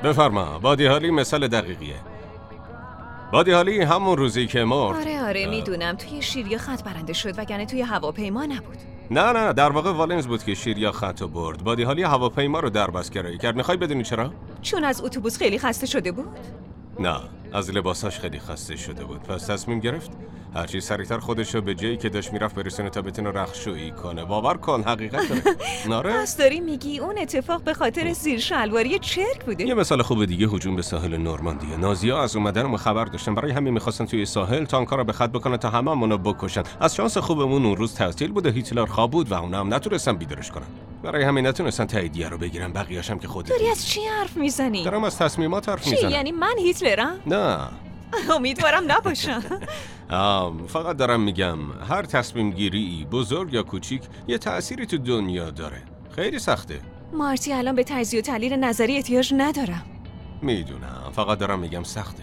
بفرما. بادی هالی مثال دقیقیه. بادی هالی همون روزی که مرد. آره میدونم توی شیریا خط برنده شد وگرنه توی هواپیما نبود. نه در واقع والنز بود که شیریا خطو برد. بادی هالی هواپیما رو دربست کرایه کرد. میخوای بدونی چرا؟ چون از اتوبوس خیلی خسته شده بود؟ نه، از لباساش خیلی خسته شده بود. پس تصمیم گرفت هرچی سریعتر خودشو به جایی که داشت میرفت برسونه تا بتونه رختشویی کنه. باور کن حقیقت داره. ناره؟ پس داری میگی اون اتفاق به خاطر زیر شلواری چرک بوده؟ یه مثال خوب دیگه هجوم به ساحل نورماندیه. نازی‌ها از اومدن خبر داشتن، برای همین می‌خواستن توی ساحل تانک‌ها رو به خط بکنن تا هممون رو بکشن. از شانس خوبمون اون روز تعطیل بوده، هیتلر خواب بود و اونا هم نتونستن بیدارش کنن. برای همین نتونستن تاییدیه رو بگیرن. بقیه‌اش هم که خودت داری از چی حرف میزنی؟ دارم از تصمیمات حرف میزنم. چی یعنی من هیتلرم؟ نه. امیدوارم نباشم. فقط دارم میگم هر تصمیم گیری بزرگ یا کوچیک یه تأثیری تو دنیا داره. خیلی سخته. مارتی الان به تجزیه و تحلیل نظری احتیاج ندارم. میدونم، فقط دارم میگم سخته.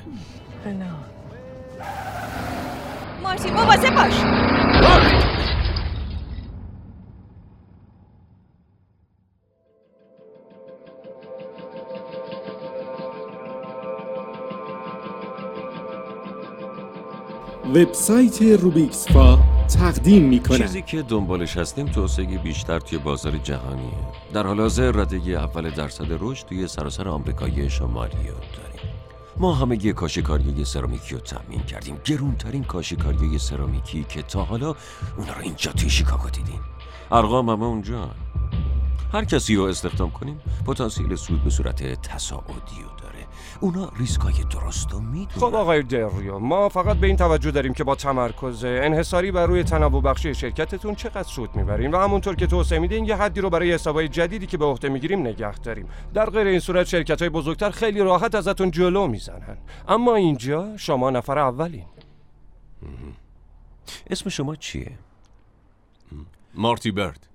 مارتی مواظب باش. وبسایت روبیکسفا تقدیم میکنه. چیزی که دنبالش هستیم توسعه بیشتر توی بازار جهانیه. در حال حاضر رده اول درصد رشد توی سراسر آمریکای شمالی رو داریم. ما همه یه کاشی‌کاری سرامیکی رو تامین کردیم. گرونترین کاشی‌کاری سرامیکی که تا حالا اونا رو اینجا توی شیکاگو دیدیم. ارقام همه اونجا. هر کسی رو استخدام کنیم پتانسیل سود به صورت تصاعدی رو داره. اونا ریسکای درست رو میدونن. خب آقای دریو، ما فقط به این توجه داریم که با تمرکز انحصاری بر روی تنوع بخشی شرکتتون چقدر سود میبرین و همونطور که توسعه میدین یه حدی رو برای حسابای جدیدی که به عهده میگیریم نگه داریم. در غیر این صورت شرکت‌های بزرگتر خیلی راحت ازتون جلو میزنن. اما اینجا شما نفر اولین. اسم شما چیه؟ مارتی برد.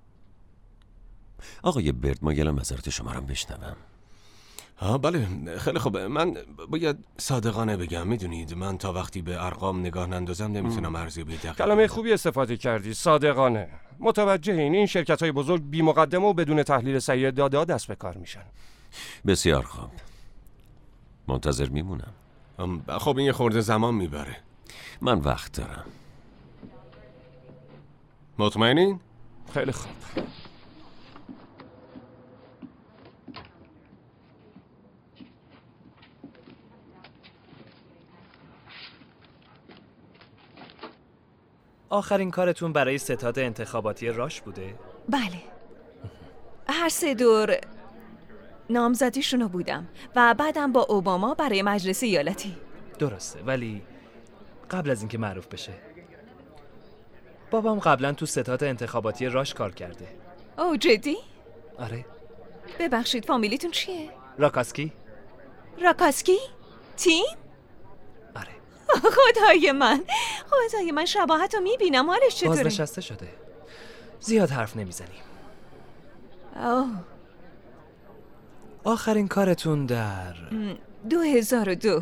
آقای برد، ما گلم نظرات شما رو بشنوم. بله خیلی خوبه. من باید صادقانه بگم، میدونید من تا وقتی به ارقام نگاه نندازم نمیتونم ارزیابی دقیق. کلمه خوبی استفاده کردی، صادقانه. متوجهین این شرکت‌های بزرگ بی مقدمه و بدون تحلیل صحیح داده دست به کار میشن. بسیار خوب، منتظر میمونم. خب این یه خورده زمان میبره. من وقت دارم. مطمئنین؟ خیلی خوب. آخرین کارتون برای ستاد انتخاباتی راش بوده؟ بله، هر 3 دور نامزدیشونو بودم و بعدم با اوباما برای مجلس ایالتی. درسته، ولی قبل از اینکه معروف بشه بابام قبلا تو ستاد انتخاباتی راش کار کرده. اوه جدی؟ آره. ببخشید فامیلیتون چیه؟ راکاسکی؟ راکاسکی؟ تیم؟ آره. خدای من شباهت رو میبینم. حالش چطوره؟ بازنشسته شده. زیاد حرف نمیزنیم. اوه. آخرین کارتون در 2002.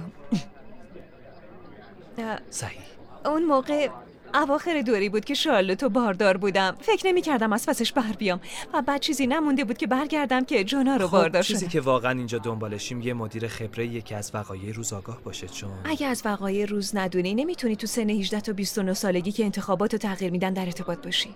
صحیح. اون موقع اواخر دوری بود که شارلوتو باردار بودم. فکر نمی کردم از پسش بر بیام و بعد چیزی نمونده بود که برگردم که جونا رو باردار شدم. چیزی که واقعا اینجا دنبالشیم یه مدیر خبره که از وقایع روز آگاه باشه، چون اگه از وقایع روز ندونی نمیتونی تو سن 18 تا 29 سالگی که انتخاباتو تغییر میدن در ارتباط باشی.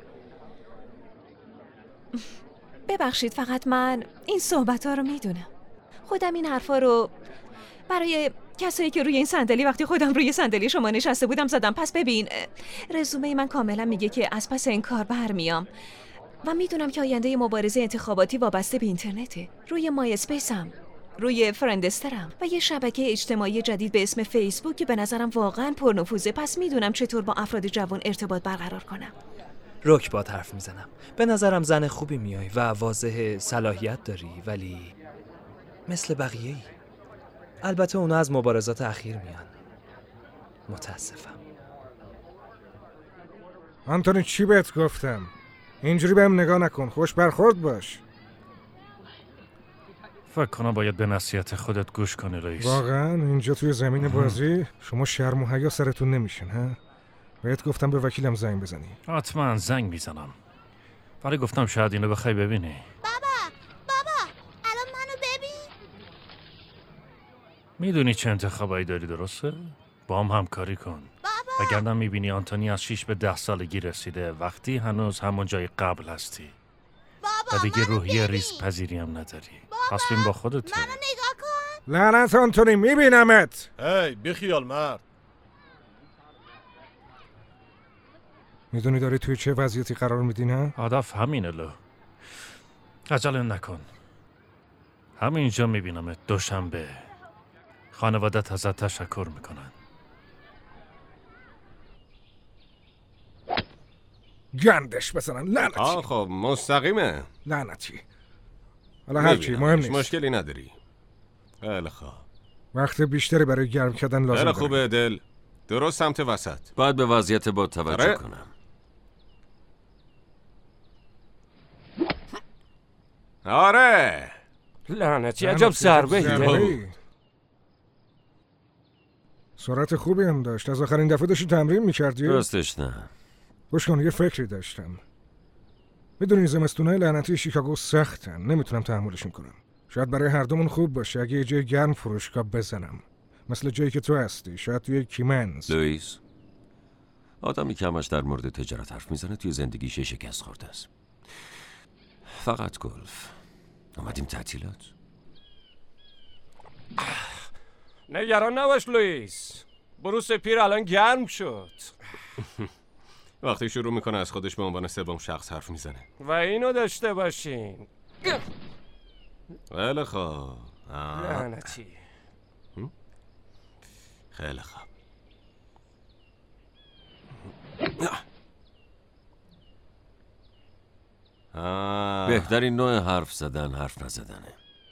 ببخشید فقط من این صحبت‌ها رو میدونم. خودم این حرفا رو برای کسایی که روی این صندلی وقتی خودم روی صندلی شما نشسته بودم زدم. پس ببین، رزومه من کاملا میگه که از پس این کار برمیام و میدونم که آینده مبارزه انتخاباتی وابسته به اینترنته. روی مای اسپیسم، روی فرندسترم و یه شبکه اجتماعی جدید به اسم فیسبوک که به نظرم واقعا پرنفوذه. پس میدونم چطور با افراد جوان ارتباط برقرار کنم. رک باد حرف میزنم. به نظرم زن خوبی میای و واضح صلاحیت داری، ولی مثل بقیه‌ای. البته اونا از مبارزات اخیر میان. متاسفم. آنتونی چی بهت گفتم؟ اینجوری بهم نگاه نکن. خوش برخورد باش. فکر کنم باید به نصیحت خودت گوش کنی رئیس. واقعا اینجا توی زمین بازی شما شرم و حیا سرتون نمیشین ها؟ بهت گفتم به وکیلم زنگ بزنی. حتما زنگ میزنم. ولی گفتم شاید اینو بخوای ببینی. بابا الان منو ببین. میدونی چه انتخابایی داری درسته؟ با هم همکاری کن. وگرنه میبینی آنتونی از 6 به 10 سالگی رسیده وقتی هنوز همون جای قبل هستی. و دیگه روحیه ریسک پذیری هم نداری. تصمیم با خودته. منو نگاه کن. لعنت آنتونی، میبینمت. هی بیخیال مرد. میدونی داری توی چه وضعیتی قرار میدی نه؟ هدف همینه لو. عجله نکن. همینجا میبینمت دوشنبه. خانوادت ازت تشکر میکنن. گندش بزنن. لعنتی. خب مستقیمه. لعنتی. حالا هرچی مهم نیست. مشکلی نداری. خیلی خوب. وقت بیشتری برای گرم کردن لازم خیلی داره. خوبه دل. درست سمت وسط. باید به وضعیت با توجه آره. کنم. آره. لعنتی عجب ضربه ضربه‌ای. سرعت خوبی هم داشت. از آخرین دفعه داشتی تمرین میکردی؟ راستش نه. گوش کن، یه فکری داشتم. میدونی زمستونای لعنتی شیکاگو سختن. نمیتونم تحملشون کنم. شاید برای هر دومون خوب باشه اگه یه جای گرم فروشگاه بزنم. مثل جایی که تو هستی. شاید توی کیمنز. لوئیس، آدمی که همش در مورد تجارت حرف میزنه توی زندگیش شکست خورده است. فقط گلف. اومدیم تعطیلات. نگران نباش لوئیس. بروس پیر الان گرم شد. وقتی شروع میکنه از خودش به عنوان سوم شخص حرف میزنه. و اینو داشته باشین. خیلی خوب. لعنتی. خیلی خوب. بهترین نوع حرف زدن حرف نزدنه.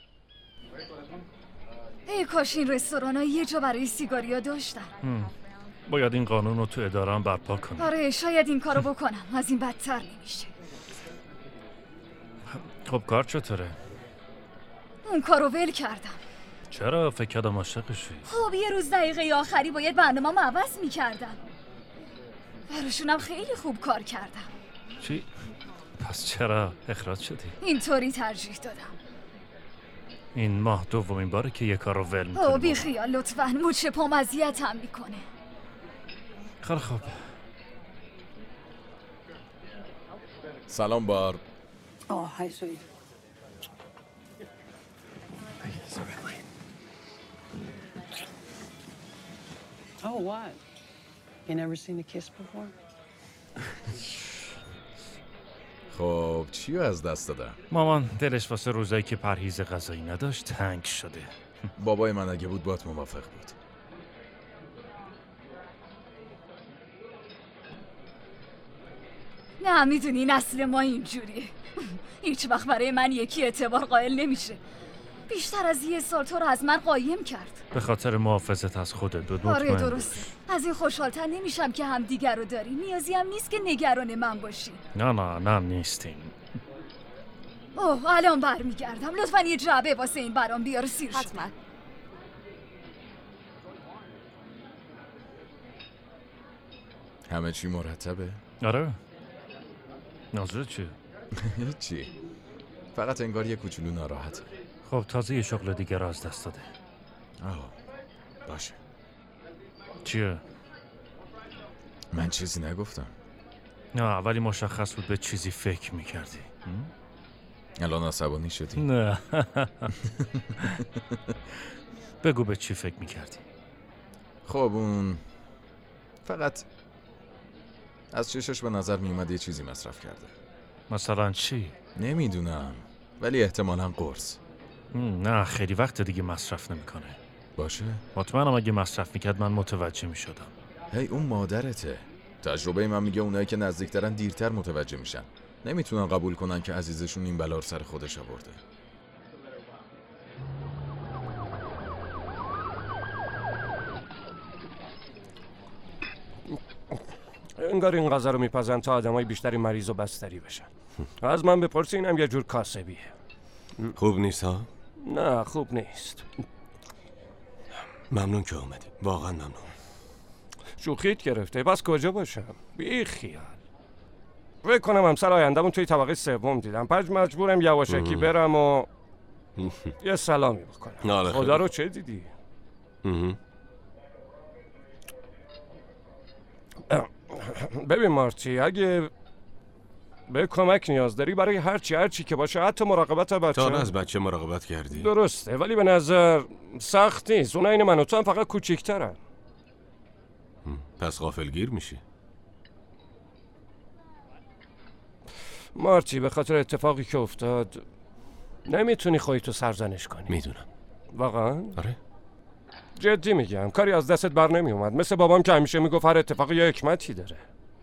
ای کاش این رستوران ها یه جا برای سیگاریا داشتن. باید این قانون رو تو اداره هم برپا کنی. آره شاید این کارو بکنم. از این بدتر نمیشه. خب کار چطوره؟ اون کارو ول کردم. چرا؟ فکر کردم عاشقشی. خب یه روز دقیقه آخری باید برنامه‌مو عوض میکردم. براشونم خیلی خوب کار کردم. چی؟ پس چرا اخراج شدی؟ اینطوری ترجیح دادم. این ماه دومین باره که یه کار رو ول میکنی. او بی خیال لطفاً. مچ پام اذیتم میکنه. خیلی خوب. سلام بار. Oh, hi, sweetie. Oh, what? You never seen a kiss before? خب چیو از دست دادم؟ مامان دلش واسه روزایی که پرهیز غذایی نداشت تنگ شده. بابای من اگه بود باهات موافق بود. نه میدونی نسل ما اینجوریه. هیچ وقت برای من یکی اعتبار قائل نمیشه. بیشتر از 1 سال تو رو از من قایم کرد. به خاطر محافظت از خودت دو آره درسته. از این خوشحالتر نمیشم که همدیگر رو داریم. نیازی هم نیست که نگران من باشی. نه نیستیم. اوه الان برمیگردم. لطفاً یه جعبه واسه این برام بیار سیر شد. حتما. همه چی مرتبه؟ آره. نظرت چیه؟ هیچی. فقط انگار یه کوچولو ناراحته. خب تازه یه شغل دیگه رو از دست داده. باشه. چیه؟ من چیزی نگفتم. نه ولی مشخص بود به چیزی فکر میکردی. الان عصبانی شدی؟ نه. بگو به چی فکر میکردی؟ خب اون فقط از چشش به نظر میومد یه چیزی مصرف کرده. مثلا چی؟ نمیدونم ولی احتمالاً قرص. نه خیلی وقت دیگه مصرف نمیکنه. باشه؟ مطمئنم اگه مصرف میکرد من متوجه میشدم. هی اون مادرته. تجربه من میگه اونایی که نزدیکترن دیرتر متوجه میشن. نمیتونن قبول کنن که عزیزشون این بلا رو سر خودش آورده. انگار این غذا رو میپزن تا آدمای بیشتری مریض و بستری بشن. از من بپرسی اینم یه جور کاسبیه. خوب نیست ها؟ نه خوب نیست. ممنون که اومدی. واقعا ممنون. شوخیت گرفته. پس کجا باشم؟ بی خیال. فکر کنم همسر آینده‌مون توی طبقه 3 دیدم. پس مجبورم یواشکی برم و یه سلامی بکنم. خدا رو چه دیدی؟ ببین مارتی، اگه به کمک نیاز داری برای هرچی که باشه، حتی مراقبت بچه. تا از بچه مراقبت کردی؟ درسته، ولی به نظر سخت نیست. اون این من و تو هم فقط کوچیک‌ترن. پس غافلگیر میشی. مارتی، به خاطر اتفاقی که افتاد نمیتونی خودتو سرزنش کنی. میدونم. واقعا؟ آره. جدی میگم، کاری از دستت بر نمی اومد. مثل بابام که همیشه میگفت هر اتفاقی یه حکمتی داره.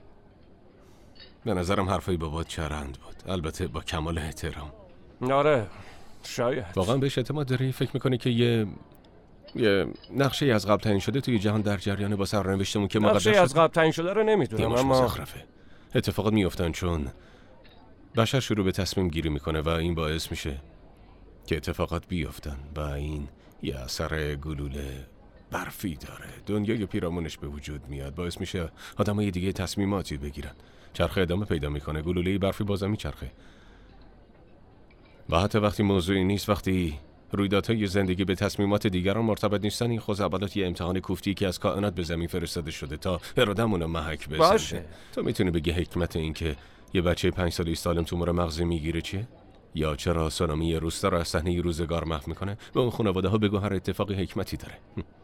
به نظرم حرفای بابات چرند بود، البته با کمال احترام. آره، شاید. واقعا بهش اعتماد داری؟ فکر میکنی که یه نقشه از قبل تعیین شده توی جهان در جریان با سرنوشتمون که مقدر نقشه از قبل تعیین شده رو نمیدونم، اما مزخرفه. اتفاقات میافتن چون بشر شروع به تصمیم گیری میکنه و این باعث میشه که اتفاقات بیافتن و این یه اثر گلوله برفی داره. دنیای پیرامونش به وجود میاد، باعث میشه آدمای دیگه تصمیماتی بگیرن. چرخه ادامه پیدا میکنه، گلوله برفی بازم میچرخه. و حتی وقتی موضوعی نیست، وقتی رویدادهای زندگی به تصمیمات دیگران مرتبط نیستن، این خزعبلات یه امتحان کوفتی که از کائنات به زمین فرستاده شده تا اراده‌مون رو محک بزنه. باشه. تو میتونی بگی حکمت این که یه بچه 5 ساله سالم تومور مغزی میگیره چیه؟ یا چرا سونامی روستا رو از صحنه روزگار محو میکنه؟ به اون خانواده‌ها بگو هر اتفاقی حکمتی داره.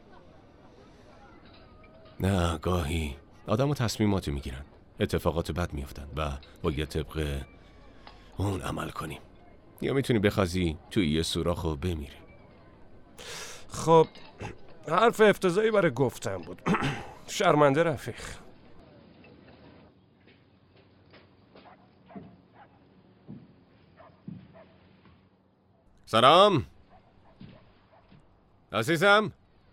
نه، گاهی آدم‌ها تصمیماتی میگیرن، اتفاقات بد میافتن و باید طبق اون عمل کنیم. یا میتونی بخوازی توی یه سوراخ و بمیری. خب حرف افتضاحی برای گفتن بود. شرمنده رفیق. سلام عزیزم.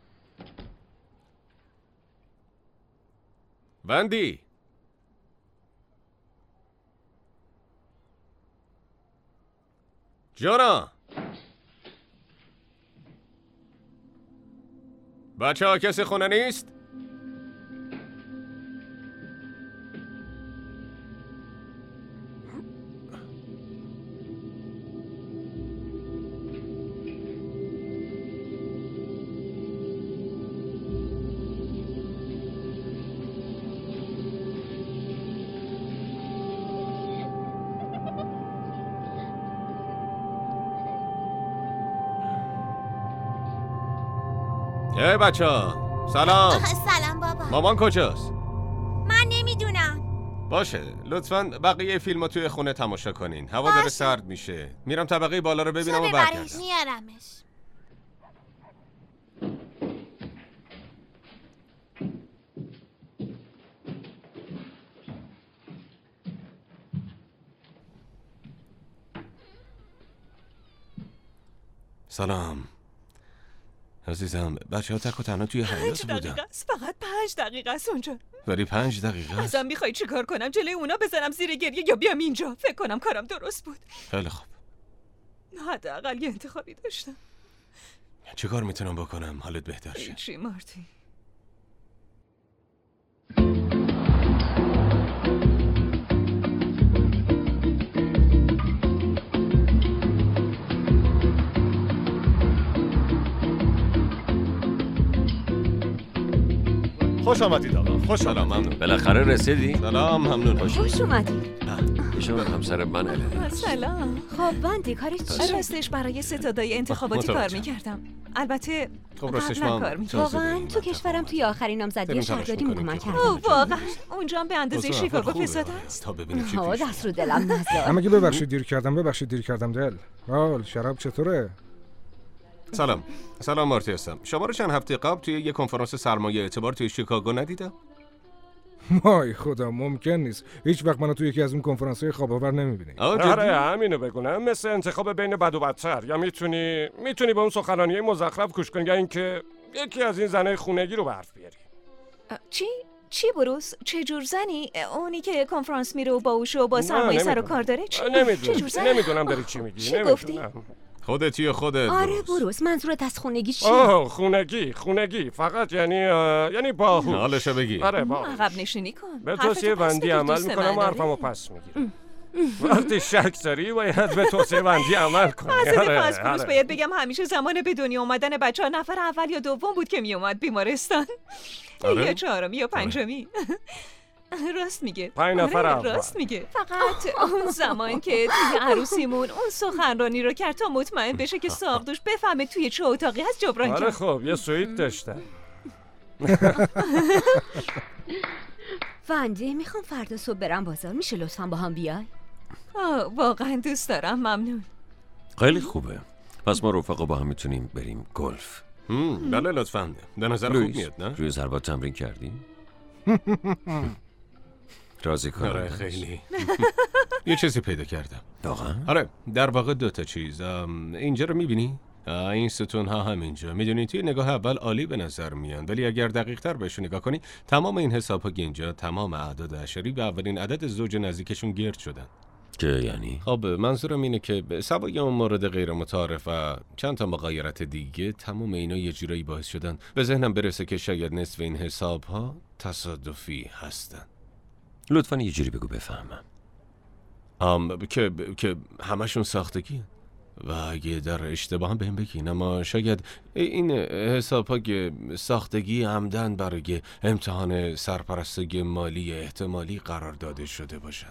وندی، جانا، بچه ها کسی خونه نیست؟ بچه ها سلام. سلام بابا. مامان کجاست؟ من نمیدونم. باشه، لطفاً بقیه فیلمو توی خونه تماشا کنین. هوا داره سرد میشه. میرم طبقه بالا رو ببینم و برگردم. میارمش. سلام عزیزم. بچه ها تک و تنها توی حیاط بودن. 5 دقیقه است، فقط 5 دقیقه است اونجا. ولی 5 دقیقه است. ازم میخوای چی کار کنم؟ جلوی اونا بزنم زیر گریه یا بیام اینجا؟ فکر کنم کارم درست بود. خیلی خوب. حداقل یه انتخابی داشتم. چه کار میتونم بکنم حالت بهتر شه؟ چی مارتی؟ خوش آمدید آقا. خوش آمدید. ممنون. بالاخره رسیدی؟ سلام، ممنون. خوش اومدید. ایشون همسر من الهه. سلام. خب وندی کارش چیه؟ راستش برای ستادای انتخاباتی کار میکردم. البته خب راستش قبلا من کار میکردم. واقعا تو کشورم توی آخرین نامزدی شهرداری کمک کردم. واقعا اونجا هم به اندازه شیکاگو فساد است. تا ببینیم چی پیش. دست رو دلم نذار. همگی ببخشید دیر کردم دل. حال شراب چطوره؟ سلام مارتی هستم. شما رو چند هفته قبل توی یه کنفرانس سرمایه اعتبار توی شیکاگو ندیدم؟ وای خدا، ممکن نیست. هیچ وقت منو توی یکی از اون کنفرانس‌های خواب آور نمی‌بینی. آره همینو بگونم، مثل انتخاب بین بد و بدتر. یا میتونی به اون سخنرانی مزخرف گوش کنی یا اینکه یکی از این زنای خونگی رو به حرف بیاری. چی بروس؟ چه جور زنی؟ اونی که کنفرانس میره و باهوش و با سرمایه سر و کار داره؟ نمیدونم داری چی میگی. چی گفتی؟ خودت آره بروس، منظورت از خونگی چیه؟ خونگی فقط یعنی باهوش. حالشو بگی. آره عقب نشینی کن. به توصیه وندی عمل میکنم و حرفمو پس میگیرم. وقتی شک داری باید به توسعه بندی عمل کنی. از پروس باید بگم همیشه زمان به دنیا اومدن بچه‌ها نفر اول یا دوم بود که می اومد بیمارستان. یا چهارمی یا پنجمی. راست میگه. 5 نفر اول. راست میگه. فقط اون زمان که توی عروسیمون اون سخنرانی رو کرد تا مطمئن بشه که ساقدوش بفهمه توی چه اتاقی هست جبران کرد. آره خب یه سویت داشتن. ونده میخوام فردا صبح برم بازار، میشه لطفا با هم بیای؟ واقعا دوست دارم، ممنون. خیلی خوبه. پس ما رفقا با هم میتونیم بریم گلف. بله لطفاً. به نظر خوب میاد نه؟ روی ضربات تمرین کردی؟ راضی کنم. آره خیلی. یه چیزی پیدا کردم. واقعا؟ آره در واقع 2 تا چیز. اینجا رو میبینی؟ این ستون ها همینجا. میدونی توی نگاه اول عالی به نظر میان، ولی اگر دقیق تر بهشون نگاه کنی تمام این حساب ها اینجا تمام اعداد اعشاری و اولین عدد زوج نزدیکشون گرد شدن. که یعنی؟ خب منظورم اینه که سوای اون مورد غیر متعارف و چند تا مغایرت دیگه تمام اینا یه جورایی باعث شدن به ذهنم برسه که شاید نصف این حساب ها تصادفی هستن. لطفاً یه جوری بگو بفهمم. که همشون ساختگی و اگه در اشتباه هم بهم بگین، اما شاید این حساب ها که ساختگی عمدن برای امتحان سرپرستگی مالی احتمالی قرار داده شده باشن.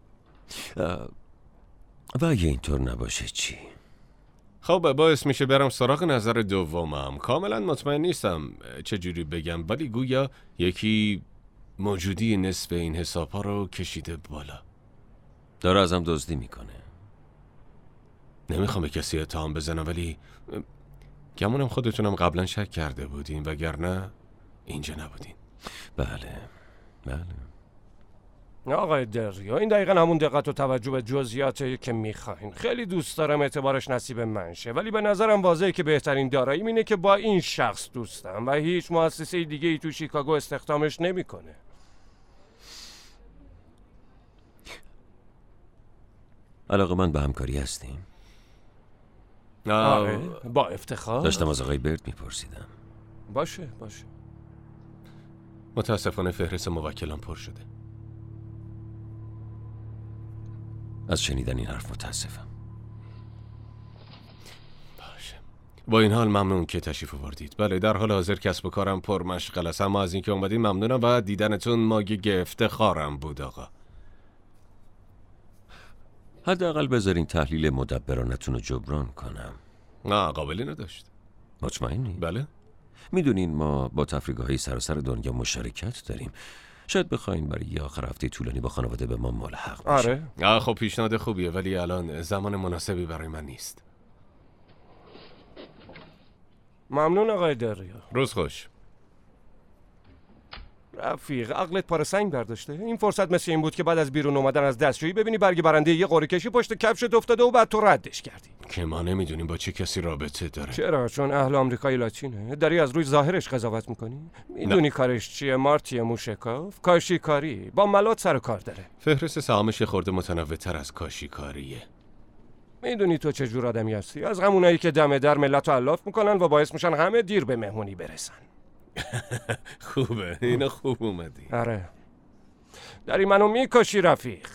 و اگه اینطور نباشه چی؟ خب باعث میشه برم سراغ نظر دومم. کاملا مطمئن نیستم چجوری بگم، ولی گویا یکی موجودی نصف این حساب ها رو کشیده بالا. داره ازم دزدی میکنه. نمیخوام به کسی اتهام بزنم، ولی گمونم خودتونم قبلا شک کرده بودین، وگرنه اینجا نبودین. بله. آقای دریا، این دقیقا همون دقت و توجه به جزئیاته که میخواین. خیلی دوست دارم اعتبارش نصیب من شه، ولی به نظرم واضحه که بهترین داراییم اینه که با این شخص دوستم و هیچ مؤسسه دیگه ای تو شیکاگو استخدامش نمیکنه. علاقه من به همکاری هستیم؟ آره با افتخار. داشتم از آقای برد میپرسیدم. باشه. متاسفانه فهرست موکلان پر شده. از شنیدن این حرف متاسفم. باشه. با این حال ممنون که تشریف آوردید. بله در حال حاضر کسب و کارم پر مشغل است، اما از اینکه اومدین ممنونم و دیدنتون مایه افتخارم بود آقا. حداقل بذارین تحلیل مدبرانتون رو جبران کنم. نه قابلی نداشت. مطمئنی؟ بله. میدونین ما با تفریح‌های سراسر دنیا مشارکت داریم. شاید بخواین برای یه آخر هفته طولانی با خانواده به ما ملحق بشین. آره. خب پیشنهاد خوبیه، ولی الان زمان مناسبی برای من نیست. ممنون آقای دریا. روز خوش. رفیق عقلت پاره سنگ برداشته. این فرصت مثل این بود که بعد از بیرون اومدن از دستشویی ببینی برگ برنده یه قرعه کشی پشت کفشت افتاده و بعد تو ردش کردی. که ما نمیدونیم با چه کسی رابطه داره. چرا؟ چون اهل آمریکای لاتینه. داری از روی ظاهرش قضاوت میکنی؟ میدونی کارش چیه؟ مارتی موشکاف کاشیکاری با ملات سر کار داره. فهرست سهامش خورده متنوع‌تر از کاشیکاریه. میدونی تو چه جور آدمی هستی؟ از همونایی که دم در ملت رو الاف میکنن و باعث میشن همه دیر به مهمونی برسن. خوبه، اینو خوب اومدی. آره. داری منو میکشی رفیق.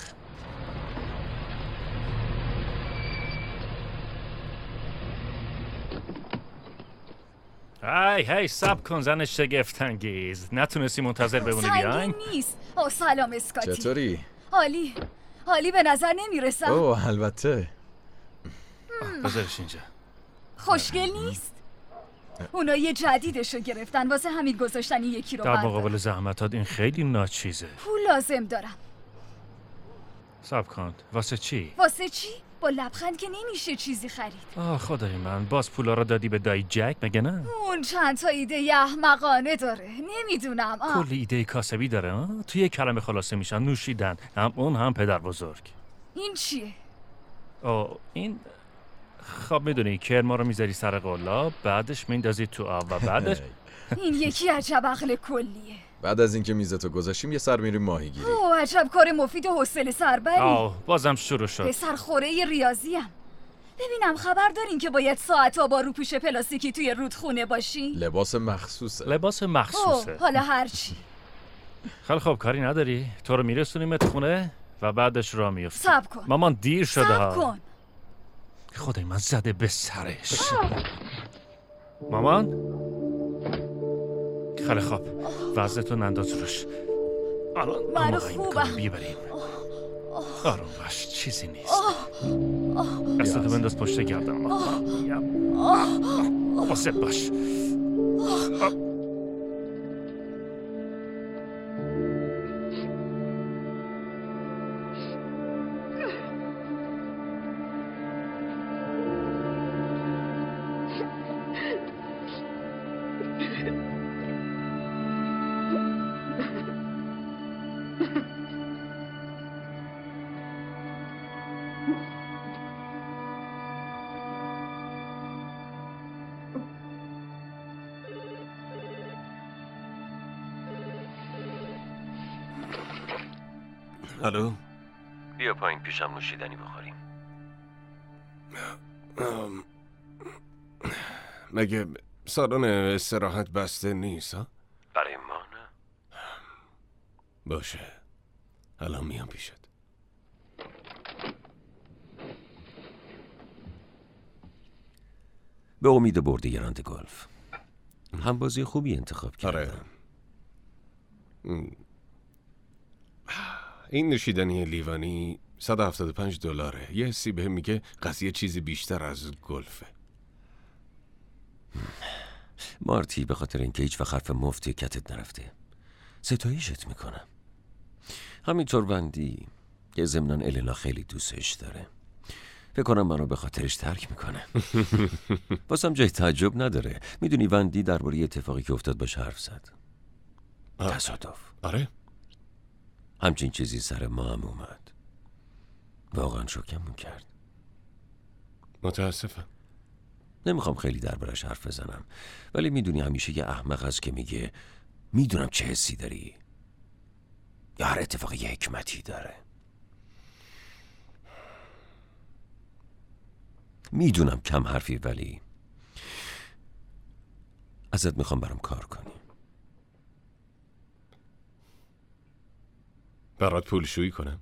هی سب کن زن شگفت‌انگیز. نتونستی منتظر بمونی بیاین؟ سنگین نیست. سلام اسکاتی. چطوری؟ حالی به نظر نمیرسم. اوه البته. بذارش اینجا. خوشگل نیست؟ اونا یه جدیدشو گرفتن واسه همین گذاشتن یکی رو در بردار. مقابل زحمتات این خیلی ناچیزه. پول لازم دارم. سب کن. واسه چی؟ با لبخند که نمیشه چیزی خرید. خدای من، باز پولا رو دادی به دایی جک مگه نه؟ اون چند تا ایده احمقانه داره. نمیدونم. کلی ایده کاسبی داره. توی یک کلمه خلاصه میشن نوشیدن. هم اون هم پدر بزرگ. این چیه؟ این خب میدونی کرما رو میذاری سر قلاب، بعدش میندازی تو آب و بعدش این یکی عجب عقل کلیه. بعد از اینکه میزتو گذاشتیم یه سر میریم ماهیگیری. عجب کار مفید و حوصله سربری. بازم شروع شد. پسر خوره ریاضیم. ببینم خبر دارین که باید ساعتا با روپوش پلاستیکی توی رودخونه باشی؟ لباس مخصوصه. حالا هرچی. خیلی خب کاری نداری؟ تو رو میرسونیمت خونه؟ و بعدش راه میفتی. صبر کن. مامان دیر شده صبر ها. کن. خدای من زده به سرش. مامان خیلی خوب، وزنتون انداز روش. الان من آماده این خوبم. بیبریم. آروم باش، چیزی نیست. دستتو بنداز پشت گردن. مواظب باش. الو، بیا پایین پیشم نوشیدنی بخوریم. مگه سالن استراحت بسته نیست ها؟ برای ما نه. باشه، الان میام پیشت. به امید برد یه راند گلف. هم بازی خوبی انتخاب کردم. این نوشیدنی لیوانی $175. یه حسی بهم میگه قضیه چیزی بیشتر از گلفه. مارتی به خاطر اینکه هیچ وقت حرف مفتی کتت نرفته ستایشت میکنم. همینطور وندی که ضمناً النا خیلی دوستش داره. فکر کنم منو به خاطرش ترک میکنه. واسم جای تعجب نداره. میدونی وندی درباره اتفاقی که افتاد باش حرف زد. تصادف. آره؟ همچین چیزی سر ما هم اومد. واقعا شوکمون کرد. متاسفم. نمیخوام خیلی دربارش حرف بزنم، ولی میدونی همیشه یه احمق هست که میگه میدونم چه حسی داری، یا هر اتفاقی یه حکمتی داره. میدونم کم حرفی، ولی ازت میخوام برام کار کنی. برات پولشویی کنم؟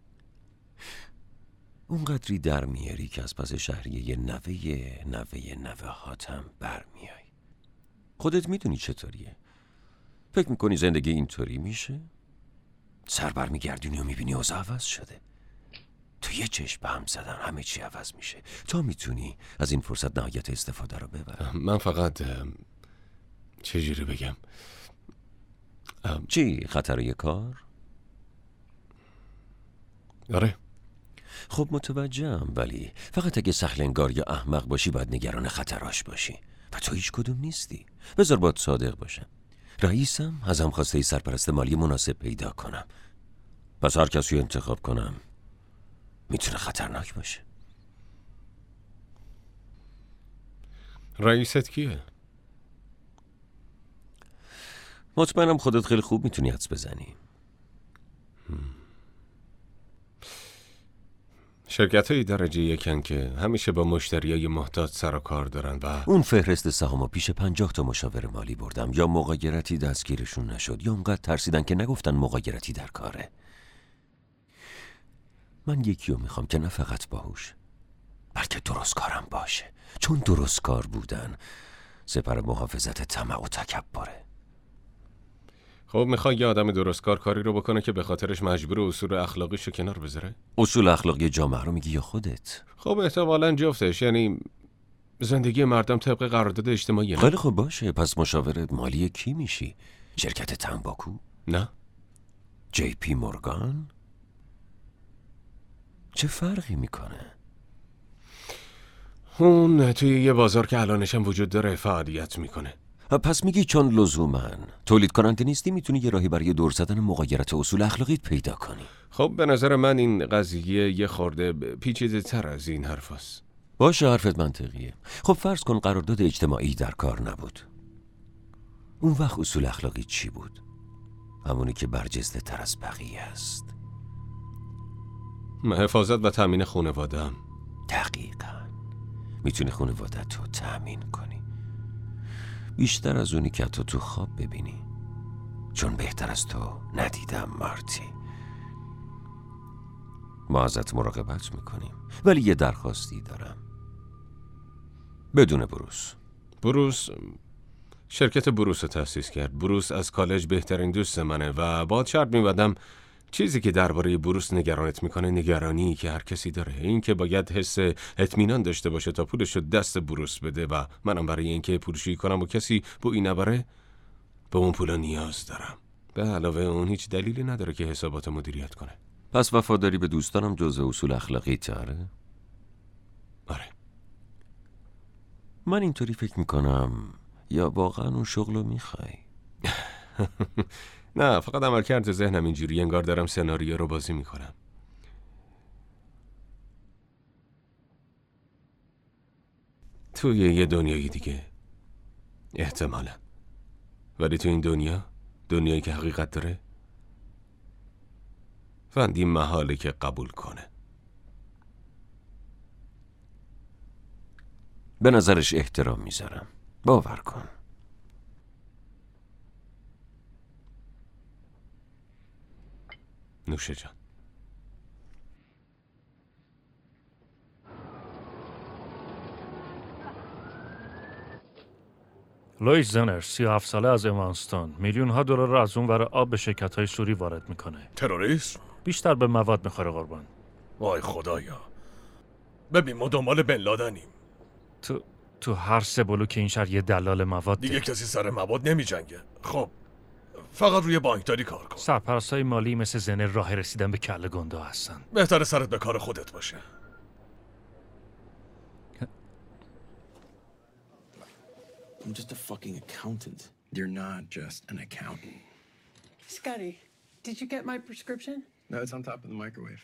اونقدری در میاری که از پس شهریه نوه هاتم برمیای. خودت میدونی چطوریه. فکر میکنی زندگی اینطوری میشه؟ سر بر میگردونی و میبینی اوضاع عوض شده. تو یه چشم به هم زدن همه چی عوض میشه. تا میتونی از این فرصت نهایت استفاده رو ببر. من فقط چجوری بگم؟ چی؟ خطر کار؟ آره. خب متوجهم، ولی فقط اگه سخلنگار یا احمق باشی باید نگران خطراش باشی و تو هیچ کدوم نیستی. بذار باید صادق باشم. رئیسم ازم خواسته ای سرپرست مالی مناسب پیدا کنم، پس هر کسی انتخاب کنم میتونه خطرناک باشه. رئیست کیه؟ مطمئنم خودت خیلی خوب میتونی حدس بزنی. شرکت‌های درجه یکن که همیشه با مشتریای محتاج سر و کار دارن و اون فهرست سهامو پیش 50 تا مشاور مالی بردم. یا مغایرتی دستگیرشون نشد یا اونقدر ترسیدن که نگفتن مغایرتی در کاره. من یکیو میخوام که نه فقط باهوش بلکه درست کارم باشه، چون درست کار بودن سپر محافظت طمع و تکبره. خب میخوای یه آدم درستکار کاری رو بکنه که به خاطرش مجبور اصول اخلاقیشو کنار بذاره؟ اصول اخلاقی جامعه رو میگی یا خودت؟ خب احتمالاً جفتش، یعنی زندگی مردم طبق قرارداد اجتماعی. خیلی خوب باشه، پس مشاور مالی کی میشی؟ شرکت تنباکو؟ نه. جی پی مورگان؟ چه فرقی میکنه؟ اون توی یه بازار که الانشم وجود داره فعالیت میکنه. پس میگی چون لزوماً تولید کننده نیستی میتونی یه راهی برای دور زدن مغایرت اصول اخلاقیت پیدا کنی. خب به نظر من این قضیه یه خورده پیچیده تر از این حرف هست. باشه، حرفت منطقیه. خب فرض کن قرارداد اجتماعی در کار نبود. اون وقت اصول اخلاقی چی بود؟ همونی که برجسته تر از بقیه است. حفاظت و تأمین خانواده‌ام. دقیقاً. میتونی خانواده‌ت رو تأمین کنی. بیشتر از اونی که تو خواب ببینی. چون بهتر از تو ندیدم مارتی. ما ازت مراقبت میکنیم، ولی یه درخواستی دارم. بدون بروس. بروس شرکت بروس رو تأسیس کرد. بروس از کالج بهترین دوست منه و باید شرط می‌بندم چیزی که درباره بروس نگرانت میکنه نگرانی که هر کسی داره، این که باید حس اطمینان داشته باشه تا پولش رو دست بروس بده و منم برای اینکه پولشویی کنم و کسی بویی نبره به اون پولا نیاز دارم. به علاوه اون هیچ دلیلی نداره که حسابات مدیریت کنه. پس وفاداری به دوستانم جزء اصول اخلاقی تاره؟ آره. من اینطوری فکر میکنم یا واقعا اون شغل رو میخوای؟ نه، فقط عملکرد ذهنم اینجوری، انگار دارم سناریو رو بازی میکنم. توی یه دنیای دیگه احتمالا، ولی تو این دنیایی که حقیقت داره، فندی محاله که قبول کنه. به نظرش احترام میذارم، باور کن. نوشه جان. لویس زنر 37 ساله از ایوانستون میلیون ها دلار از اون ور آب به شرکت های سوری وارد میکنه. تروریست؟ بیشتر به مواد میخوره قربان. وای خدایا. ببین ما دنبال بن لادنیم. تو هر سه بلوک این شهر یه دلال مواد دیگه کسی سر مواد نمی جنگه. خب فقط روی بانکداری کار کن. سرپرستای مالی مثل زنر راه رسیدن به کله گنده هستن. بهتره سرت به کار خودت باشه. I'm just a fucking accountant. You're not just an accountant. Scotty, did you get my prescription? No, it's on top of the microwave.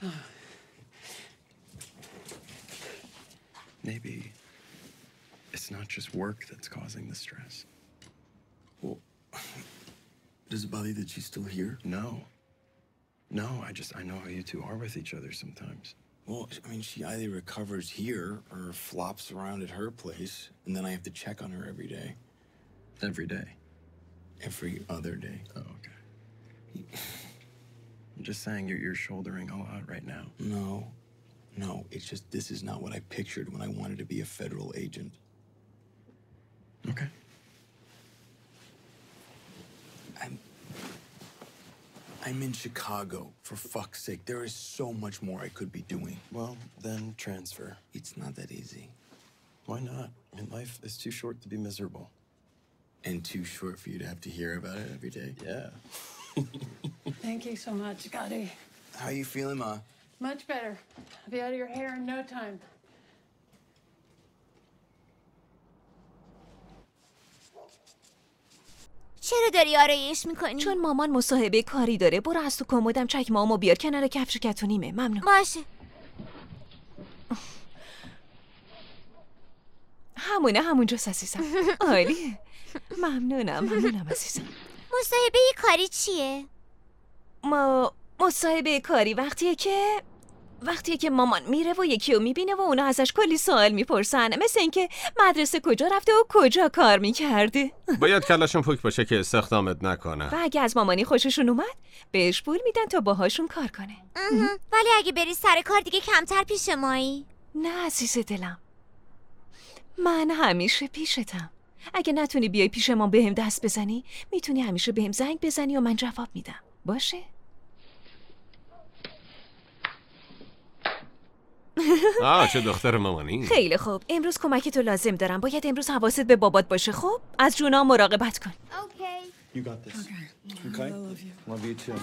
Maybe it's not just work that's causing the stress. Well, does it bother you that she's still here? No. No, I know how you two are with each other sometimes. Well, I mean, she either recovers here or flops around at her place, and then I have to check on her every day. Every day? Every other day. Oh, okay. I'm just saying you're shouldering a lot right now. No, it's just this is not what I pictured when I wanted to be a federal agent. Okay. I'm in Chicago, for fuck's sake. There is so much more I could be doing. Well, then transfer. It's not that easy. Why not? I mean, life is too short to be miserable. And too short for you to have to hear about it every day. Yeah. Thank you so much, Scotty. How you feeling, Ma? Much better. I'll be out of your hair in no time. چرا داری آرایش میکنی؟ چون مامان مصاحبه کاری داره. برو از تو کمدم چکمه‌امو بیار کنار کفش کتونیمه. ممنون. باشه. همونجاست عزیزم. عالیه. ممنونم عزیزم. مصاحبه کاری چیه؟ مصاحبه کاری وقتیه که مامان میره و یکی رو میبینه و اونا ازش کلی سوال میپرسن، مثل اینکه مدرسه کجا رفته و کجا کار میکرده. باید کلشون پوک باشه که استخدامت نکنه. و اگه از مامانی خوششون اومد بهش پول میدن تا باهاشون کار کنه. ولی اگه بری سر کار دیگه کمتر پیش مایی. نه عزیز دلم، من همیشه پیشتم. اگه نتونی بیای پیش ما بهم دست بزنی، میتونی همیشه بهم زنگ بزنی و من جواب میدم. باشه؟ چه دختر مامانی. خیلی خوب، امروز کمکتو لازم دارم. باید امروز حواست به بابات باشه. خب از جونا مراقبت کن. You got this. Okay? I love you. Love you too.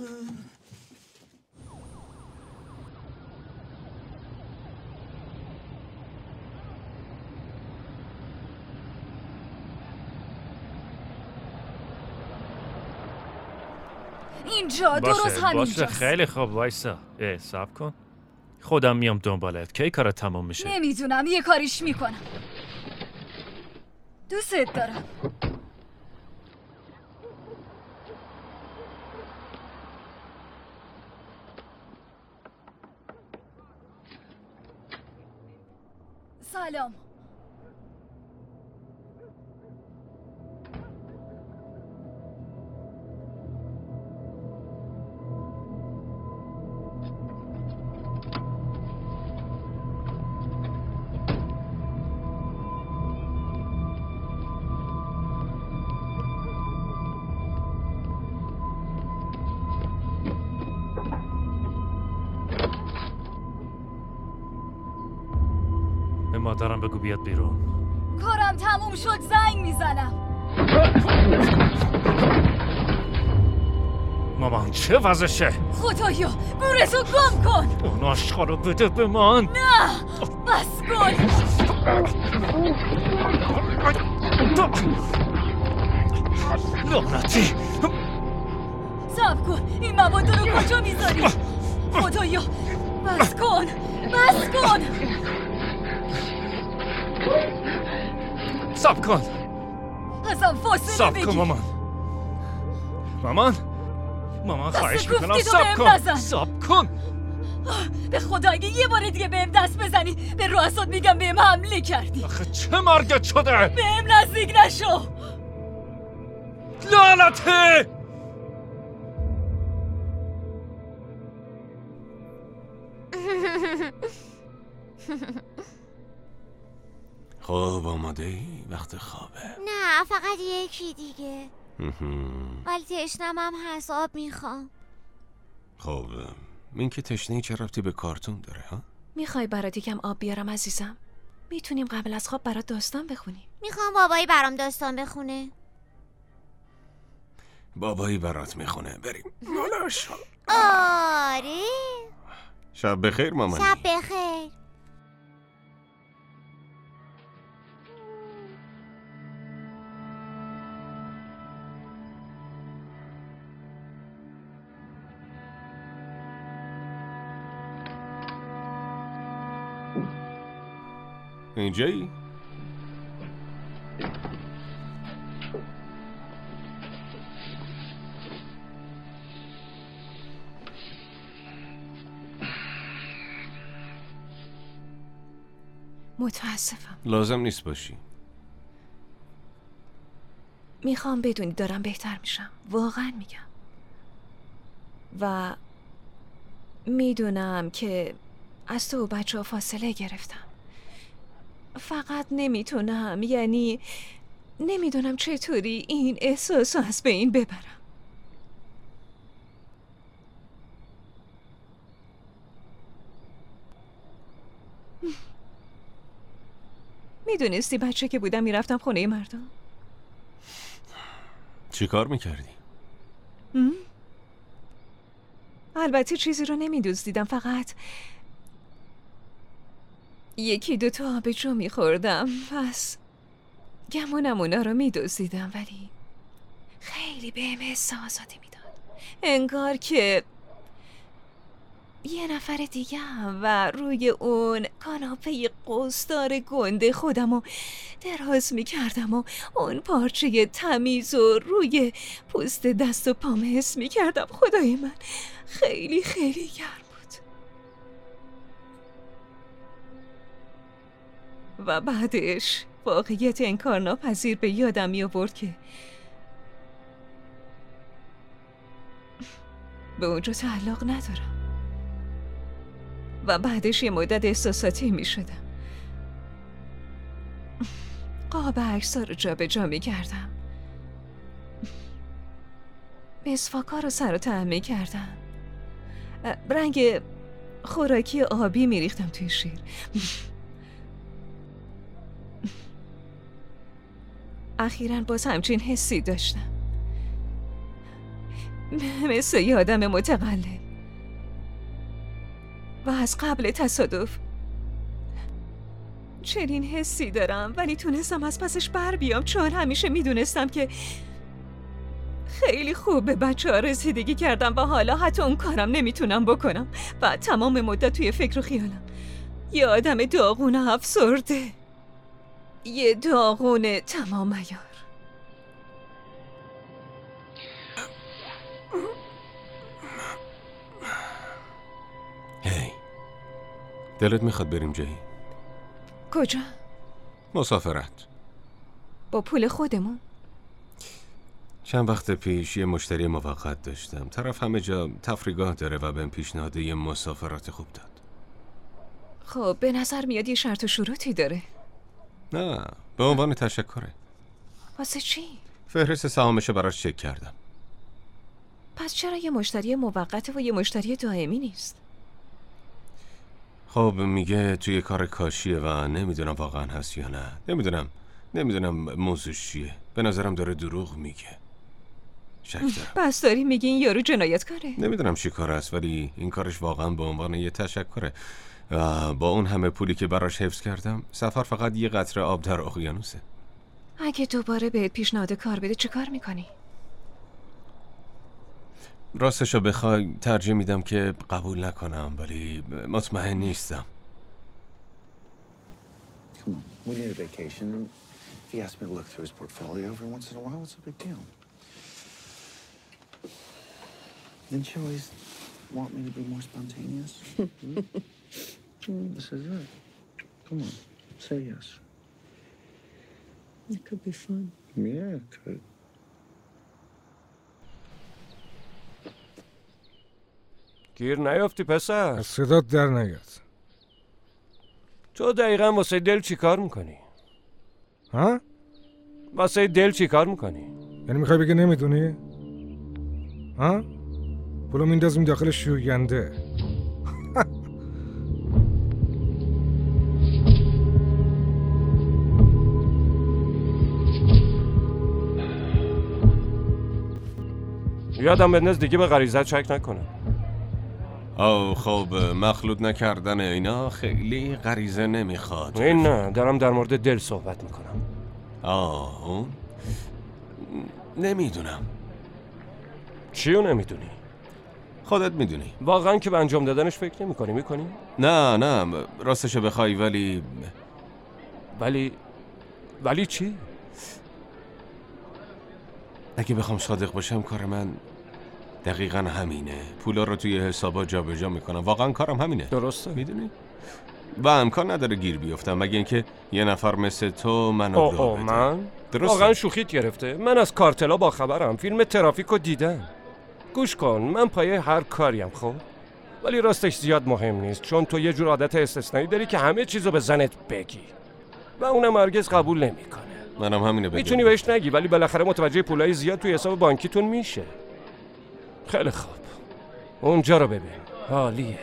اینجا درست همینجاست. باشه خیلی خوب. وایسا. صبر کن. خودم میام دنبالت. کی کارت تمام میشه؟ نمیدونم، یه کاریش میکنم. دوست دارم. سلام. به مادرم بگو بیاد بیرون. کارم تموم شد، زنگ میزنم. مامان چه وضعشه؟ خدایا گورتو گم کن. اون آشقا رو بده به من. نه بس کن. لعنتی. صبر کن، این مواد رو کجا میذاری؟ خدایا بس کن، بس کن. صبر کن. ازم فاصله بگیر. صبر کن مامان خواهش میکنم صبر کن. به خدا اگه یه بار دیگه بهم دست بزنی به رؤسات میگم بهم حمله کردی. آخه چه مرگت شده؟ بهم نزدیک نشو. لعنته. خب آماده ای؟ وقت خوابه. نه فقط یکی دیگه. ولی تشنم هم هست، آب میخوام. خب این که تشنه‌ای چه ربطی به کارتون داره ها؟ میخوای برات یکم آب بیارم عزیزم؟ میتونیم قبل از خواب برات داستان بخونیم. میخوام بابایی برام داستان بخونه. بابایی برات میخونه، بریم. مالاش. آره. شب بخیر مامانی. شب بخیر. اینجایی؟ متاسفم. لازم نیست باشی. میخوام بدونی دارم بهتر میشم، واقعا میگم. و میدونم که از تو و بچه ها فاصله گرفتم. فقط نمیتونم، یعنی نمیدونم چطوری این احساس از بین ببرم. میدونستی بچه که بودم میرفتم خونه مردم؟ چی کار میکردی؟ البته چیزی رو نمیدوزدیدم، فقط یکی دوتا آبجو میخوردم. پس گمونم اونا رو میدوزدیدم، ولی خیلی بهم حس آزادی میداد. انگار که یه نفر دیگه هم و روی اون کاناپه قوسدار گنده خودمو دراز میکردم و اون پارچه تمیز و روی پوست دست و پام حس میکردم. خدای من خیلی خیلی گرم بود. و بعدش واقعیت انکارناپذیر به یادم می آورد که به اونجا تعلق ندارم. و بعدش یه مدت احساساتی می شدم. قاب عکس‌ها رو جا به جا می کردم. مسواک‌ها رو سر و ته می کردم. رنگ خوراکی آبی می ریختم توی شیر. اخیراً باز همچین حسی داشتم، مثل یه آدم متقلب. و از قبل تصادف چنین حسی دارم، ولی تونستم از پسش بر بیام، چون همیشه میدونستم که خیلی خوب به بچه ها رسیدگی کردم و حالا حتی اون کارم نمیتونم بکنم. و تمام مدت توی فکر و خیالم یه آدم داغون افسرده، یه داغون تمام عیار. هی دلت میخواد بریم جایی؟ کجا؟ مسافرت. با پول خودمون؟ چند وقت پیش یه مشتری موقت داشتم. طرف همه جا تفریحگاه داره و بهم پیشنهاد یه مسافرت خوب داد. خب به نظر میاد یه شرط و شروطی داره. نه، به عنوان تشکره. واسه چی؟ فهرست سهامشو براش چک کردم. پس چرا یه مشتری موقته و یه مشتری دائمی نیست؟ خب میگه توی کار کاشیه و نمیدونم واقعا هست یا نه. نمیدونم موضوعش چیه. به نظرم داره دروغ میگه. شک دارم. بس داری میگی این یارو جنایتکاره؟ نمیدونم چی کار است، ولی این کارش واقعا به عنوان یه تشکره. با اون همه پولی که براش حفظ کردم، سفر فقط یه قطره آب در اقیانوسه. اگه دوباره بهت پیشنهاد کار بده چه کار میکنی؟ راستشو بخوای ترجیح میدم که قبول نکنم، ولی مطمئن نیستم. Come on, we need a vacation. If he asked me to look through his portfolio every once in a while, what's the big deal? Didn't you always want me to be more spontaneous? This is it. Come on, say yes. It could be fun. Yeah, it could. گیر نیافتی پسر. صدات در نیاد. تو دقیقا واسه دل چی کار میکنی؟ ها؟ واسه دل چی کار میکنی؟ یعنی میخوای بگی نمیدونی؟ ها؟ پولو میندازیم داخل شوینده. یادم بنداز دیگه به غریزت شک نکنم. خب مخلوط نکردن اینا خیلی غریزه نمیخواد. این نه، دارم در مورد دل صحبت میکنم. اون؟ نمیدونم. چیو نمیدونی؟ خودت میدونی. واقعا که به انجام دادنش فکر نمیکنی؟ میکنی؟ نه راستشو بخوای ولی چی؟ اگه بخوام صادق باشم کار من دقیقاً همینه. پولا رو توی حسابا جابجا میکنم. واقعا کارم همینه. درسته؟ میدونی؟ و امکان نداره گیر بیفتم مگه اینکه یه نفر مثل تو منو راه بده. من؟ درسته؟ واقعا شوخیت گرفته. من از کارتلا با خبرم. فیلم ترافیک رو دیدم. گوش کن، من پایه هر کاریم خب، ولی راستش زیاد مهم نیست، چون تو یه جور عادت استثنایی داری که همه چیزو به زنت بگی و اونم هرگز قبول نمیکنه. منم همینه بگم. میتونی بهش نگی ولی بالاخره متوجه پولای زیاد توی حساب بانکیتون میشه. خیلی خوب، اونجا رو ببین. عالیه.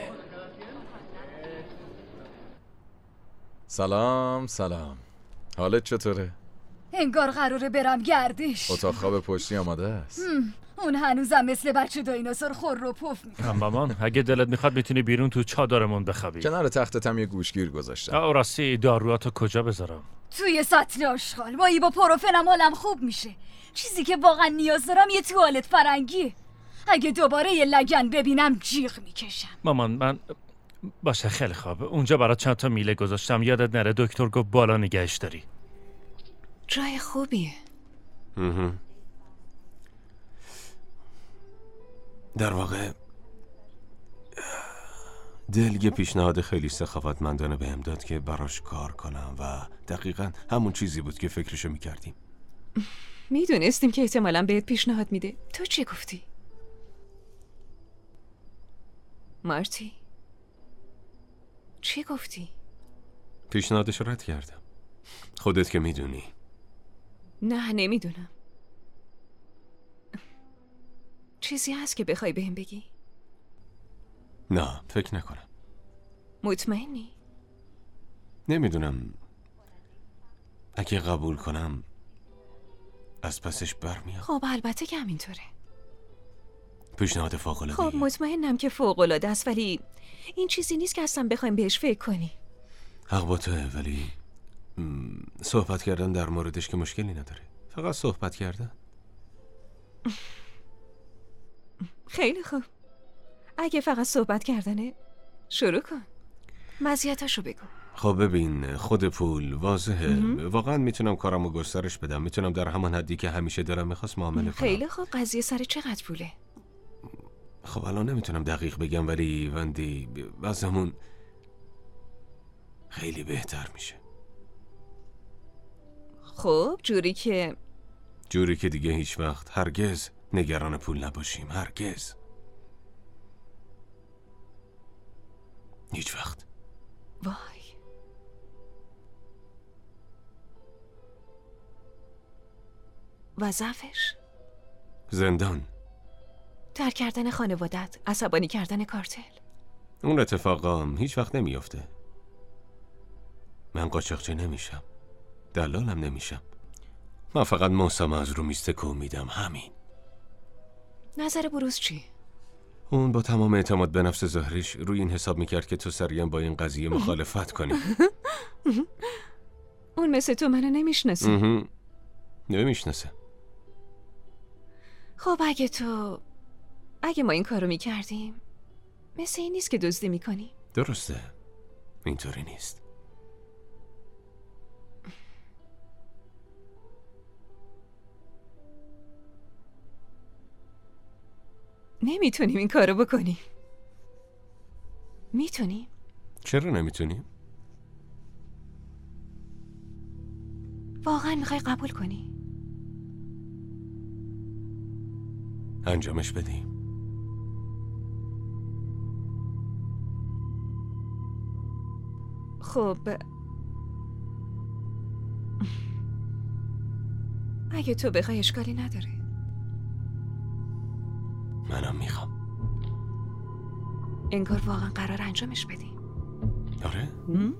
سلام. حالت چطوره؟ انگار قراره برم گردش. اتاق خواب پشتی آماده است. اون هنوزم مثل بچه دایناسور خور رو پف میکنه. مامان اگه دلت میخواد میتونی بیرون تو چادرمون بخوابی. کنار تختتم یه گوشگیر گذاشتم. راستی داروهاتو کجا بذارم؟ توی سطل آشغال. با ایبوپروفنم حالم خوب میشه. چیزی که واقعا نیاز دارم یه توالت فرنگیه. اگه دوباره یه لگن ببینم جیغ میکشم. مامان من باشه خیلی خوب. اونجا برات چند تا میله گذاشتم، یادت نره دکتر گفت بالا نگهش داری. جای خوبیه. در واقع دل یه پیشنهاد خیلی سخاوتمندانه بهم داد که براش کار کنم و دقیقاً همون چیزی بود که فکرشو میکردیم. میدونستیم که احتمالاً بهت پیشنهاد میده. تو چی گفتی؟ مارتی چی گفتی؟ پیشنهادش رد کردم. خودت که میدونی. نه نمیدونم. چیزی هست که بخوای بهم بگی؟ نه فکر نکنم. مطمئنی؟ نمیدونم. اگه قبول کنم از پسش برمیام. خب البته که همینطوره. پیشنهاد فوق‌العاده. خب مطمئنم که فوق‌العاده است، ولی این چیزی نیست که اصلا بخوایم بهش فکر کنی. حق با توه، ولی صحبت کردن در موردش که مشکلی نداره. فقط صحبت کردن. خیلی خوب. اگه فقط صحبت کردنه شروع کن. مزیتاشو بگو. خب ببین، خود پول واضحه. واقعا میتونم کارمو گسترش بدم. میتونم در همان حدی که همیشه دلم میخواست معامله کنم. خیلی خوب. قضیه سر چقدر پوله؟ خب الان نمیتونم دقیق بگم، ولی وندی وضعمون خیلی بهتر میشه. خب جوری که دیگه هیچ وقت هرگز نگران پول نباشیم. هرگز. هیچ وقت. وای. وظیفش؟ زندان. ترک کردن خانوادت، عصبانی کردن کارتل. اون اتفاقا هیچ وقت نمیافته. من قاچاقچی نمیشم، دلالم نمیشم. من فقط موسم از رو میز تکون میدم، همین. نظر بروز چی؟ اون با تمام اعتماد به نفس ظاهریش روی این حساب میکرد که تو سریعا با این قضیه مخالفت کنی. اون مثل تو منو نمیشناسه. نمیشناسه. خب اگه ما این کارو میکردیم مثل این نیست که دزدی میکنی. درسته، اینطوری نیست. نمیتونیم این کارو بکنیم. میتونیم؟ چرا نمیتونیم؟ واقعا میخوای قبول کنی؟ انجامش بدیم. خب اگه تو بخوای اشکالی نداره. منم میخوام. انگار واقعا قرار انجامش بدیم. آره؟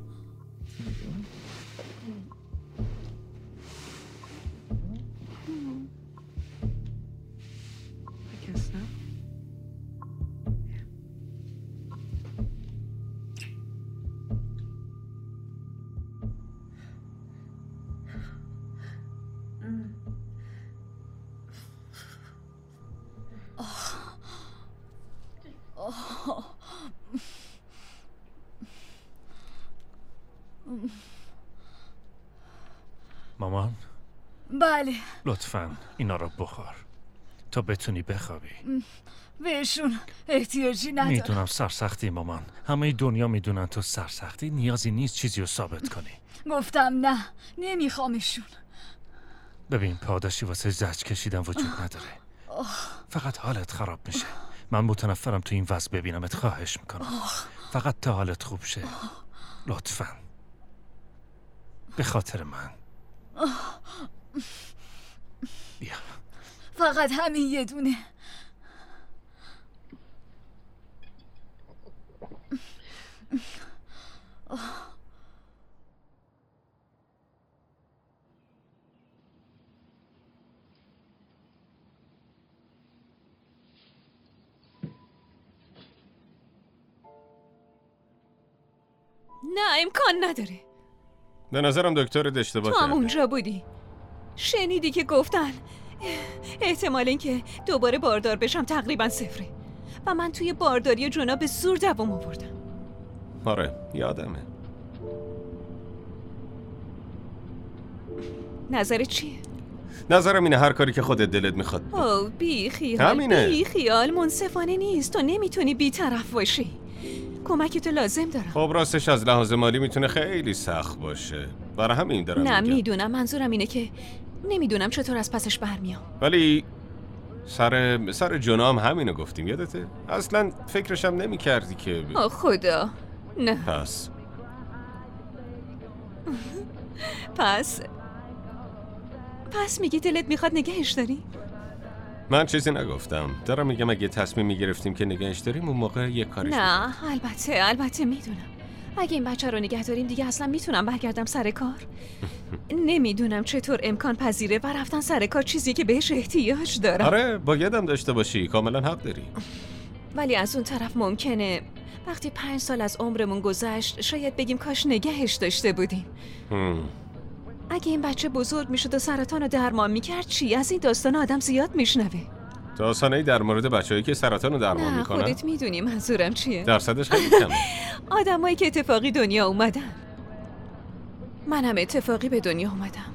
مامان؟ بله. لطفاً اینا رو بخور تا بتونی بخوابی. بهشون احتیاجی ندارم. میدونم سرسختی مامان، همه دنیا میدونن تو سرسختی، نیازی نیست چیزی رو ثابت کنی. گفتم نه، نمیخوامشون. ببین پاداشی واسه زجر کشیدن وجود نداره، فقط حالت خراب میشه. من متنفرم تو این وضع ببینمت، خواهش میکنم فقط تا حالت خوب شه لطفاً، به خاطر من. بیا فقط همین یه دونه. نه امکان نداره. به نظرم دکترت اشتباه تو هم کرده. اونجا بودی، شنیدی که گفتن احتمال اینکه دوباره باردار بشم تقریبا صفره و من توی بارداری جونا به زور دوام آوردم. آره یادمه. نظرت چیه؟ نظرم اینه هر کاری که خودت دلت میخواد. اوه بی خیال. همینه. بی خیال منصفانه نیست. تو نمیتونی بی‌طرف باشی. کمکتو لازم دارم. خب راستش از لحاظ مالی میتونه خیلی سخت باشه، برای همین دارم نه میگم. میدونم، منظورم اینه که نمیدونم چطور از پسش برمیام. ولی سر جنام همینو گفتیم، یادته؟ اصلا فکرشم نمی کردی که آه خدا نه. پس میگی دلت میخواد نگهش داری؟ من چیزی نگفتم، دارم میگم اگه تصمیم میگرفتیم که نگهش داریم اون موقع یه کارش نه البته میدونم اگه این بچه رو نگه داریم دیگه اصلا میتونم برگردم سر کار. نمیدونم چطور امکان پذیره و رفتن سر کار چیزی که بهش احتیاج دارم. آره بایدم داشته باشی، کاملا حق داری. ولی از اون طرف ممکنه وقتی 5 سال از عمرمون گذشت شاید بگیم کاش نگهش داشته بودیم. اگه این بچه بزرگ میشد و سرطان رو درمان میکرد چی؟ از این داستان آدم زیاد میشنوه. داستانی در مورد بچه‌هایی که سرطان رو درمان نه میکنن؟ خودت میدونی منظورم چیه. درصدش خیلی کمه. آدمایی که اتفاقی دنیا اومدن. منم اتفاقی به دنیا اومدم.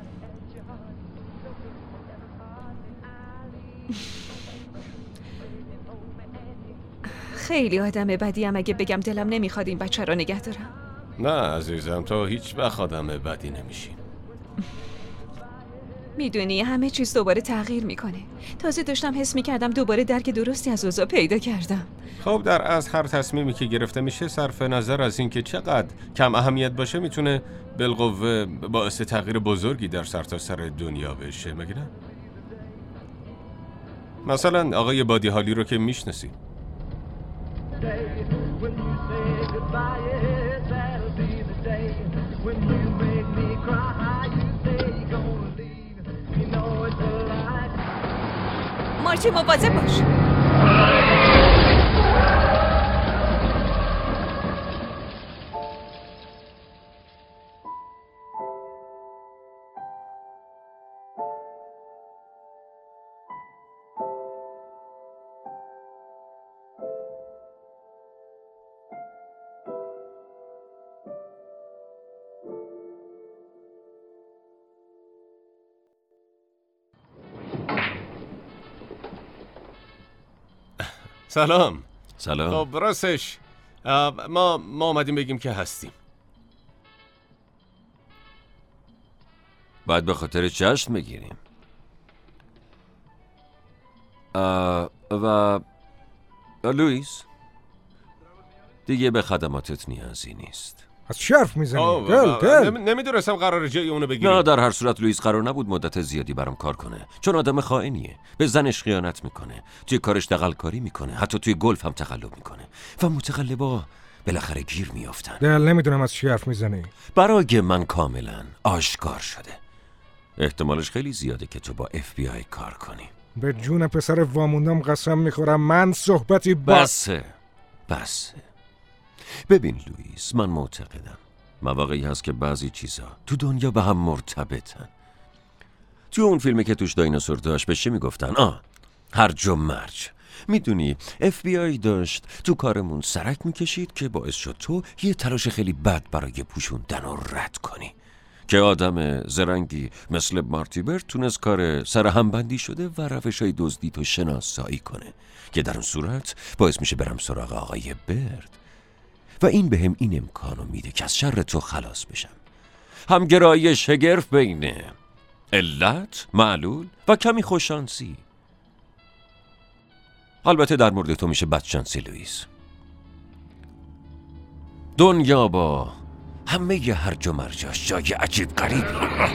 خیلی آدم بدیم اگه بگم دلم نمیخواد این بچه رو نگه دارم. نه عزیزم، تو هیچ وقت آدم بدی نمیشی. میدونی همه چیز دوباره تغییر میکنه. تازه داشتم حس میکردم دوباره درک درستی از اوضاع پیدا کردم. خب در از هر تصمیمی که گرفته میشه صرف نظر از اینکه چقدر کم اهمیت باشه میتونه بالقوه باعث تغییر بزرگی در سرتاسر دنیا بشه، مگه نه؟ مثلا آقای بادی هالی رو که میشناسی. مارتی مواظب باش. سلام. سلام. خب راستش ما اومدیم بگیم که هستیم. باید به خاطر جشن بگیریم. و لوئیس دیگه به خدماتت نیازی نیست. از چی حرف میزنی؟ دل نمیدونستم قراره جای اونو بگیریم. نه، در هر صورت لوئیس قرار نبود مدت زیادی برام کار کنه، چون آدم خائنیه. به زنش خیانت میکنه، توی کارش دغل‌کاری میکنه، حتی توی گلف هم تقلب میکنه و متقلبا بالاخره گیر میافتن. دل نمیدونم از چی حرف میزنی. برای من کاملا آشکار شده. احتمالش خیلی زیاده که تو با FBI کار کنی. به جون پسر واموندم قسم میخورم من صحبتی بسه. ببین لوئیس، من معتقدم مواقعی هست که بعضی چیزا تو دنیا به هم مرتبطن. تو اون فیلمی که توش دایناسور داشت بهش میگفتن هرج و مرج. میدونی FBI داشت تو کارمون سرک میکشید که باعث شد تو یه تلاش خیلی بد برای پوشوندن رو رد کنی، که آدم زرنگی مثل مارتی برت تونست کار سرهمبندی شده و روشای دزدی تو شناسایی کنه، که در اون صورت باعث میشه برم سراغ آقای برت و این بهم این امکانو میده که از شر تو خلاص بشم. همگرایی شگرف بین علت، معلول و کمی خوششانسی. البته در مورد تو میشه بدشانسی لوئیس. دنیا با همه ی هرج و مرجاش جای عجیب غریبی.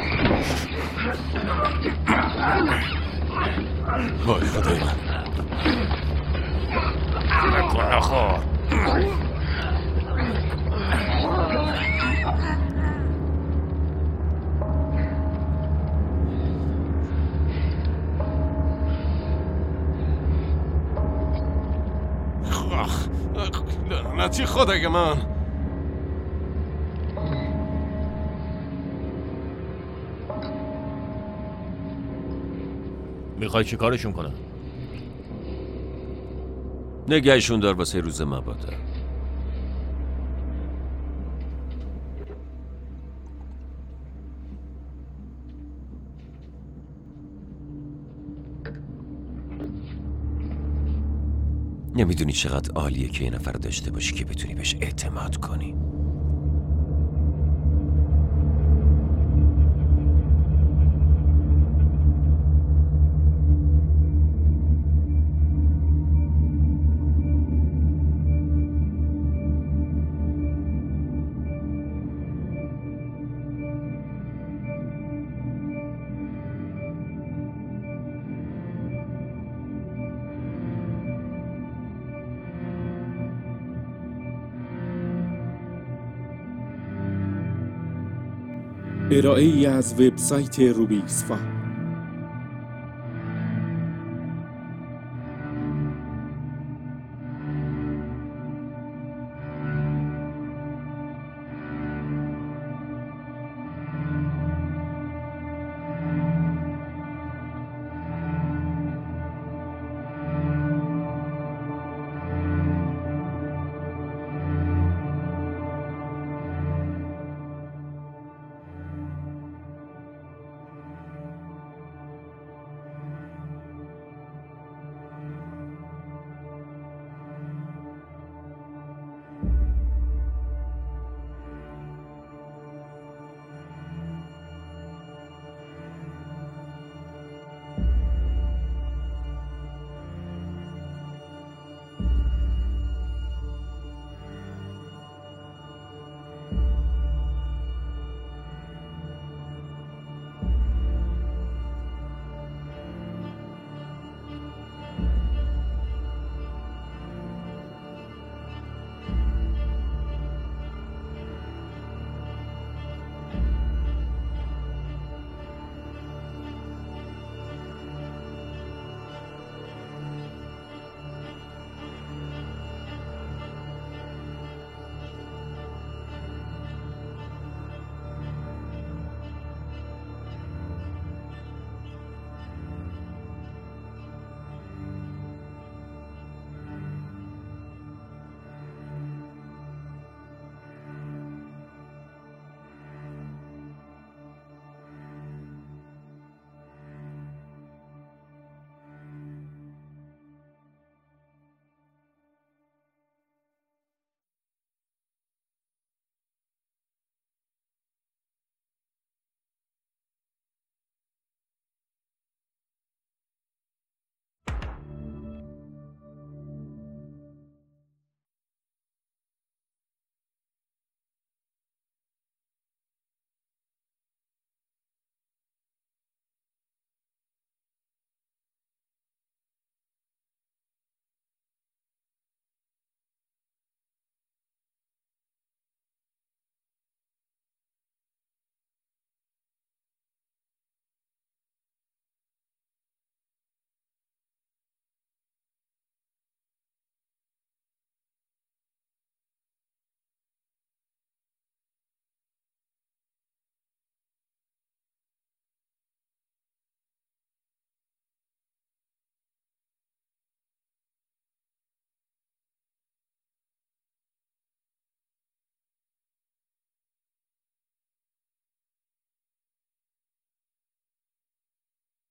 وای خدای من. نکن نخور. لعنتی خدای من. میخوای چی کارشون کنم؟ نگهشون دار واسه روز مبادا. نمیدونی چقدر عالیه که یه نفر داشته باشی که بتونی بهش اعتماد کنی. ارائه‌ای از وبسایت روبیکس‌فا.